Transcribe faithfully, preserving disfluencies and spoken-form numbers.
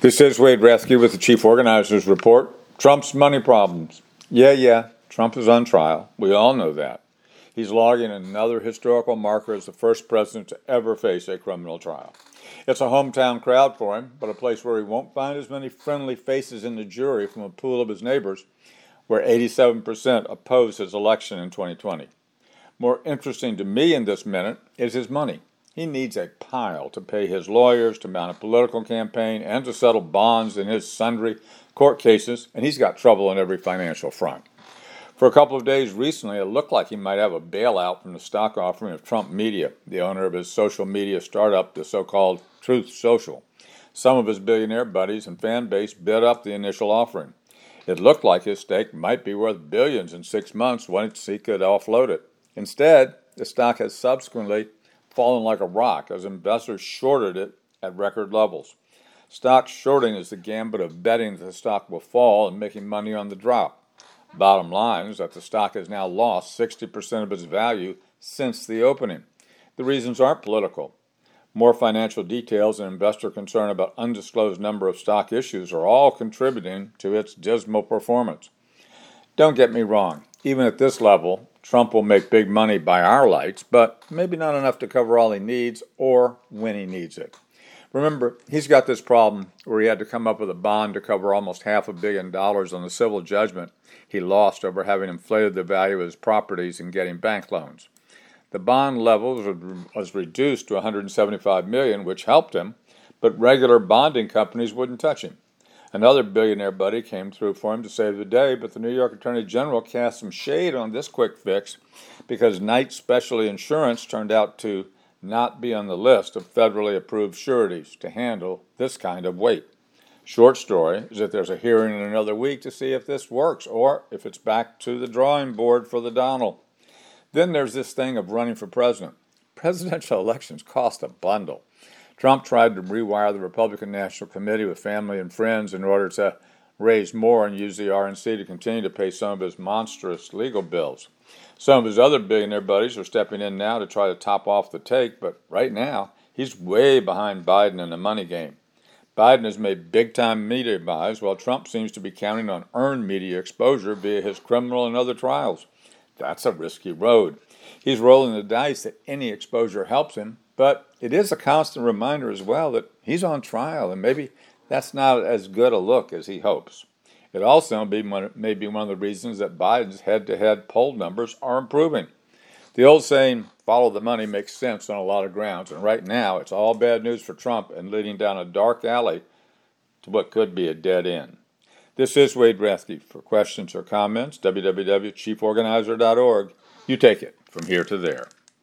This is Wade Rescue with the Chief Organizer's Report. Trump's money problems. Yeah, yeah, Trump is on trial. We all know that. He's logging another historical marker as the first president to ever face a criminal trial. It's a hometown crowd for him, but a place where he won't find as many friendly faces in the jury from a pool of his neighbors, where eighty-seven percent oppose his election in twenty twenty. More interesting to me in this minute is his money. He needs a pile to pay his lawyers, to mount a political campaign, and to settle bonds in his sundry court cases, and he's got trouble on every financial front. For a couple of days recently, it looked like he might have a bailout from the stock offering of Trump Media, the owner of his social media startup, the so-called Truth Social. Some of his billionaire buddies and fan base bid up the initial offering. It looked like his stake might be worth billions in six months once he could offload it. Instead, the stock has subsequently fallen like a rock as investors shorted it at record levels. Stock shorting is the gambit of betting that the stock will fall and making money on the drop. Bottom line is that the stock has now lost sixty percent of its value since the opening. The reasons aren't political. More financial details and investor concern about undisclosed number of stock issues are all contributing to its dismal performance. Don't get me wrong, even at this level, Trump will make big money by our lights, but maybe not enough to cover all he needs or when he needs it. Remember, he's got this problem where he had to come up with a bond to cover almost half a billion dollars on the civil judgment he lost over having inflated the value of his properties and getting bank loans. The bond level was reduced to one hundred seventy-five million dollars, which helped him, but regular bonding companies wouldn't touch him. Another billionaire buddy came through for him to save the day, but the New York Attorney General cast some shade on this quick fix because Knight Specialty Insurance turned out to not be on the list of federally approved sureties to handle this kind of weight. Short story is that there's a hearing in another week to see if this works or if it's back to the drawing board for the Donald. Then there's this thing of running for president. Presidential elections cost a bundle. Trump tried to rewire the Republican National Committee with family and friends in order to raise more and use the R N C to continue to pay some of his monstrous legal bills. Some of his other billionaire buddies are stepping in now to try to top off the take, but right now he's way behind Biden in the money game. Biden has made big-time media buys, while Trump seems to be counting on earned media exposure via his criminal and other trials. That's a risky road. He's rolling the dice that any exposure helps him, but it is a constant reminder as well that he's on trial, and maybe that's not as good a look as he hopes. It also may be one, may be one of the reasons that Biden's head-to-head poll numbers are improving. The old saying, follow the money, makes sense on a lot of grounds, and right now it's all bad news for Trump and leading down a dark alley to what could be a dead end. This is Wade Rescue. For questions or comments, w w w dot chief organizer dot org. You take it from here to there.